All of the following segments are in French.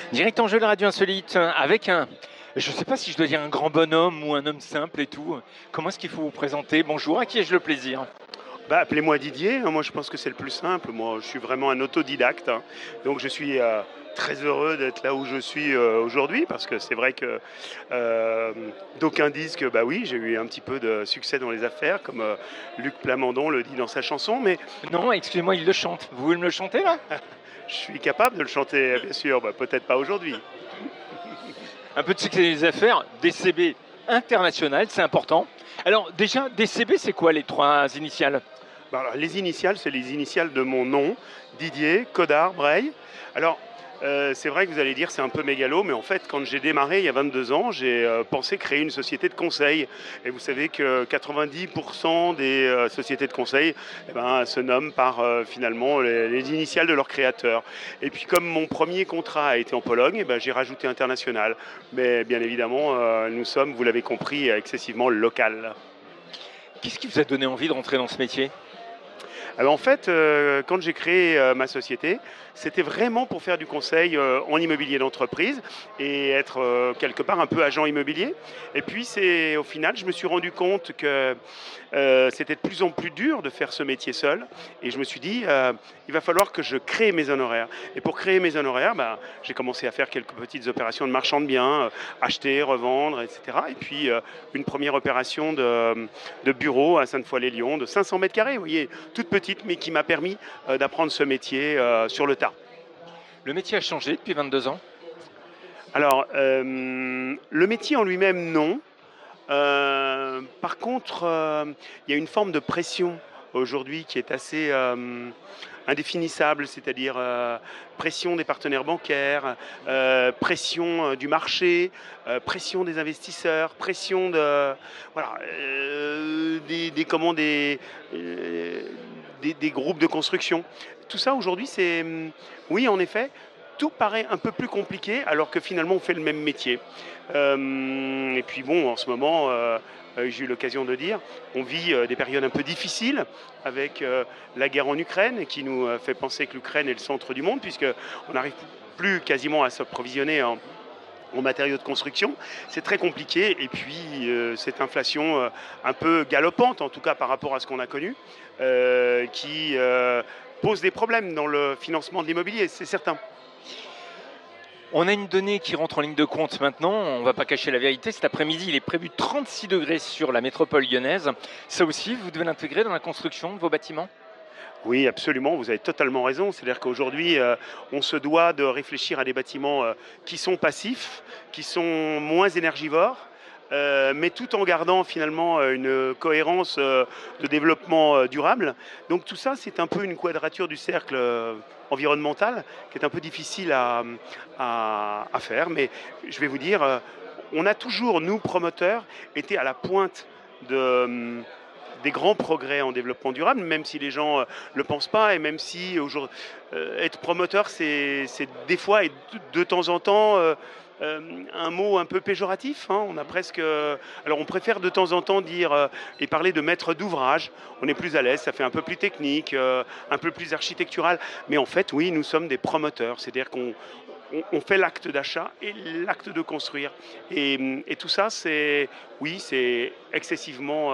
Direct en jeu, la radio insolite, avec je ne sais pas si je dois dire un grand bonhomme ou un homme simple et tout. Comment est-ce qu'il faut vous présenter? Bonjour, à qui ai-je le plaisir? Appelez-moi Didier, hein. Moi je pense que c'est le plus simple. Moi je suis vraiment un autodidacte, hein. Donc je suis très heureux d'être là où je suis aujourd'hui parce que c'est vrai que euh, d'aucuns disent que bah oui, j'ai eu un petit peu de succès dans les affaires, comme Luc Plamondon le dit dans sa chanson, mais Non, excusez-moi, il le chante. Vous voulez me le chanter là? je suis capable de le chanter, bien sûr. Peut-être pas aujourd'hui. Un peu de succès des affaires, DCB international, c'est important. Alors déjà, DCB, c'est quoi les trois initiales? Alors, les initiales, c'est les initiales de mon nom, Didier Codard Breil. Alors, c'est vrai que vous allez dire c'est un peu mégalo, mais en fait, quand j'ai démarré il y a 22 ans, j'ai pensé créer une société de conseil. Et vous savez que 90% des sociétés de conseil se nomment par finalement les initiales de leur créateur. Et puis, comme mon premier contrat a été en Pologne, j'ai rajouté international. Mais bien évidemment, nous sommes, vous l'avez compris, excessivement local. Qu'est-ce qui vous a donné envie de rentrer dans ce métier? En fait, quand j'ai créé ma société, c'était vraiment pour faire du conseil en immobilier d'entreprise et être quelque part un peu agent immobilier. Et puis, au final, je me suis rendu compte que c'était de plus en plus dur de faire ce métier seul. Et je me suis dit, il va falloir que je crée mes honoraires. Et pour créer mes honoraires, j'ai commencé à faire quelques petites opérations de marchand de biens, acheter, revendre, etc. Et puis, une première opération de bureau à Sainte-Foy-les-Lyons de 500 mètres carrés, vous voyez, toute petite, mais qui m'a permis d'apprendre ce métier sur le tas. Le métier a changé depuis 22 ans? Alors, le métier en lui-même, non. Par contre, il y a une forme de pression aujourd'hui qui est assez indéfinissable, c'est-à-dire pression des partenaires bancaires, pression du marché, pression des investisseurs, pression des groupes de construction. Tout ça aujourd'hui, oui, en effet, tout paraît un peu plus compliqué alors que finalement on fait le même métier. Et puis bon, en ce moment, j'ai eu l'occasion de dire, on vit des périodes un peu difficiles avec la guerre en Ukraine qui nous fait penser que l'Ukraine est le centre du monde puisqu'on n'arrive plus quasiment à s'approvisionner en matériaux de construction. C'est très compliqué et puis cette inflation un peu galopante, en tout cas par rapport à ce qu'on a connu, qui pose des problèmes dans le financement de l'immobilier, c'est certain. On a une donnée qui rentre en ligne de compte maintenant, on ne va pas cacher la vérité. Cet après-midi, il est prévu 36 degrés sur la métropole lyonnaise. Ça aussi, vous devez l'intégrer dans la construction de vos bâtiments? Oui, absolument, vous avez totalement raison. C'est-à-dire qu'aujourd'hui, on se doit de réfléchir à des bâtiments qui sont passifs, qui sont moins énergivores, mais tout en gardant finalement une cohérence de développement durable. Donc tout ça, c'est un peu une quadrature du cercle environnemental qui est un peu difficile à faire. Mais je vais vous dire, on a toujours, nous promoteurs, été à la pointe des grands progrès en développement durable, même si les gens ne le pensent pas, et même si être promoteur, c'est des fois et de temps en temps un mot un peu péjoratif, hein. On a presque, alors on préfère de temps en temps dire et parler de maître d'ouvrage. On est plus à l'aise, ça fait un peu plus technique, un peu plus architectural. Mais en fait, oui, nous sommes des promoteurs, c'est-à-dire qu'on fait l'acte d'achat et l'acte de construire. Et tout ça, c'est excessivement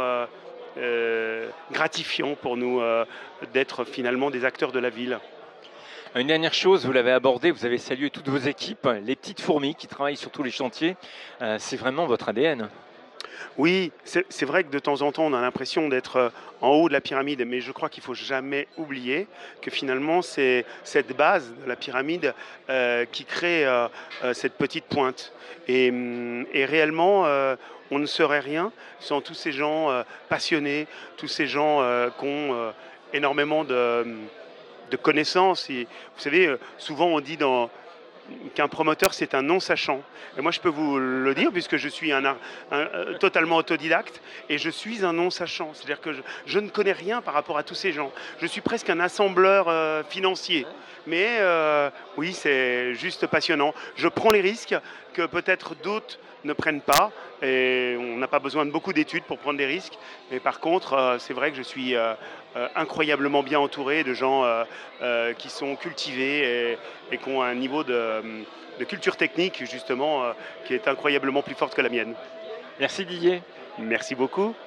gratifiant pour nous d'être finalement des acteurs de la ville. Une dernière chose, vous l'avez abordé, vous avez salué toutes vos équipes, les petites fourmis qui travaillent sur tous les chantiers. C'est vraiment votre ADN. Oui, c'est vrai que de temps en temps, on a l'impression d'être en haut de la pyramide, mais je crois qu'il ne faut jamais oublier que finalement, c'est cette base de la pyramide qui crée cette petite pointe. Et réellement, on ne serait rien sans tous ces gens passionnés, tous ces gens qui ont énormément de connaissances. Et, vous savez, souvent on dit qu'un promoteur, c'est un non-sachant. Et moi, je peux vous le dire, puisque je suis totalement autodidacte, et je suis un non-sachant. C'est-à-dire que je ne connais rien par rapport à tous ces gens. Je suis presque un assembleur financier. Mais oui, c'est juste passionnant. Je prends les risques que peut-être d'autres ne prennent pas. Et on n'a pas besoin de beaucoup d'études pour prendre des risques. Mais par contre, c'est vrai que je suis incroyablement bien entouré de gens qui sont cultivés et qui ont un niveau de culture technique, justement, qui est incroyablement plus forte que la mienne. Merci Didier. Merci beaucoup.